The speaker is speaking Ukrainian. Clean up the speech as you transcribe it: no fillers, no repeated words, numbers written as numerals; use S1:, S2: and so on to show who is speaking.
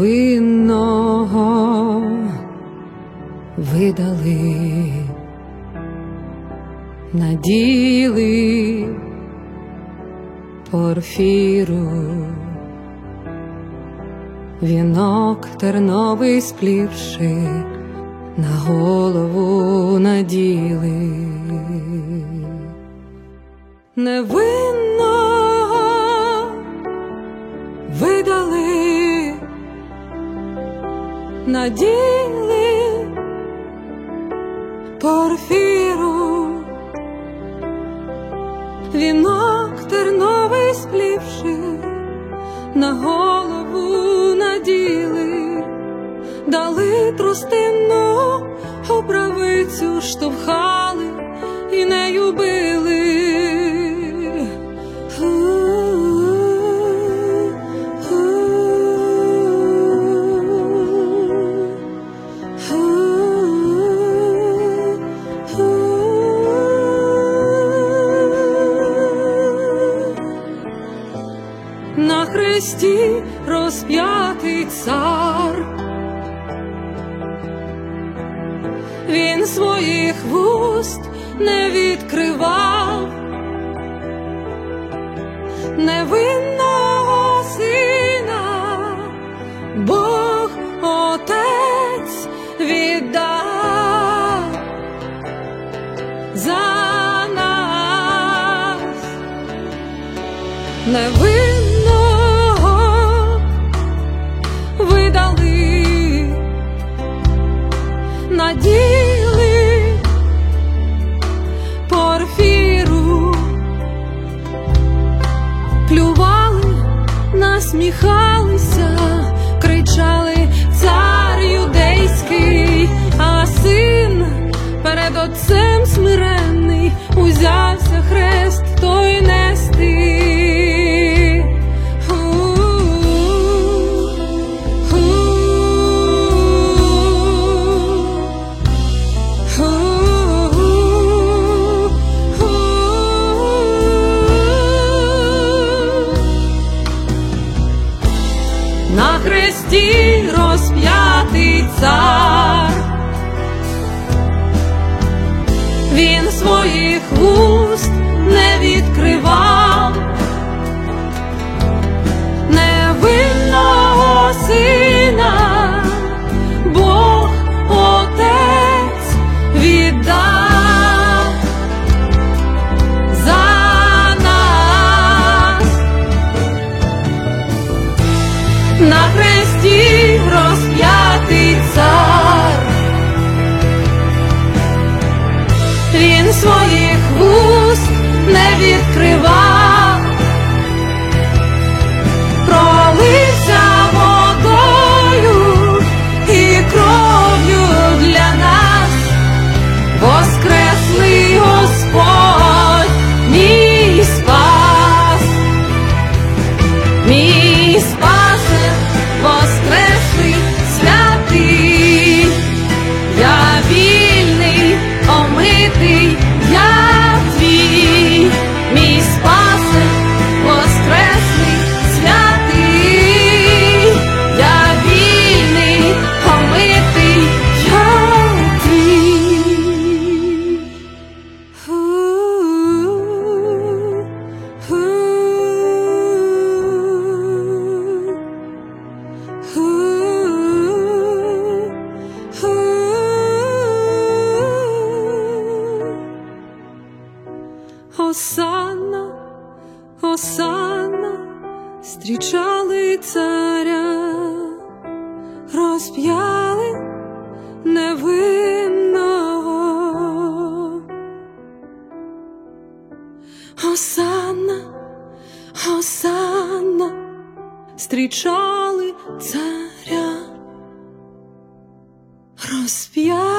S1: невинного видали, наділи порфіру, вінок терновий сплівши, на голову наділи. Невинного видали, наділи порфіру, вінок терновий сплівши, на голову наділи, дали тростинну оправицю, штовхали і нею били. На хресті розп'ятий цар, він своїх вуст не відкривав, невинного сина Бог Отець віддав за нас. Невинного видали, наділи порфіру, плювали, насміхалися, кричали: цар юдейський, а син перед отцем смиренний узявся хрест той нести. На хресті розп'ятий цар, він своїх вуст не відкривав, невинного сина Бог Отець віддав за нас. На хресті розп'ятий цар, він своїх вуст не відкривав, пролився водою і кров'ю для нас, воскреслий Господь, мій спас, мій спасе, воскреслий святий, я вільний, омитий, я твій, мій спасе, воскреслий святий, я вільний, омитий, я твій. Осанна, осанна, зустрічали царя, розп'яли невинного. Осанна, осанна, зустрічали царя, розп'яли